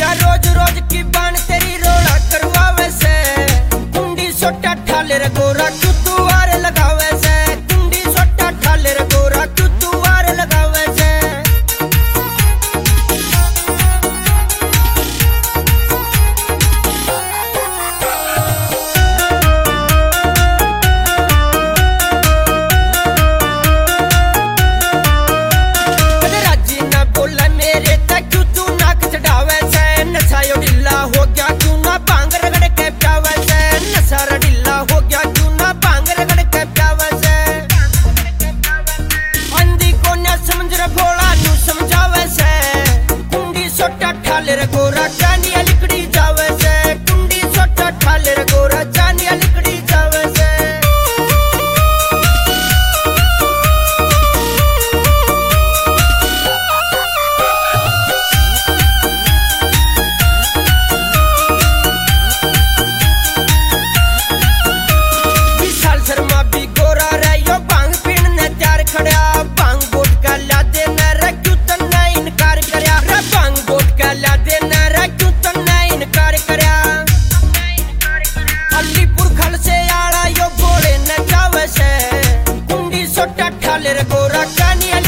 गोरा रोज रोज की बाण तेरी रोड़ा करवावे से, कुंडी सोटा ठाले रे गोरा क्यों तू आर लगावे से, कुंडी सोटा ठाले रे गोरा क्यों तू आर लगावे से। ठाले रे गोरा जानिया लिकड़ी जावे से, कुंडी सोटा ठाले रे गोरा जानिया लिकड़ी जावे से। विशाल शर्मा भी गोरा रे यो भांग पीण ने त्यार खड़या, भांग बोट का ला देना रे क्यों तन्ना इनकार करया रे, भांग बोट का ला देना रे क्यों तन्ना इनकार करया। अलीपुर खल से आड़ा यो घोड़े न जावे से, कुंडी सोटा ठाले रे गोरा कानिया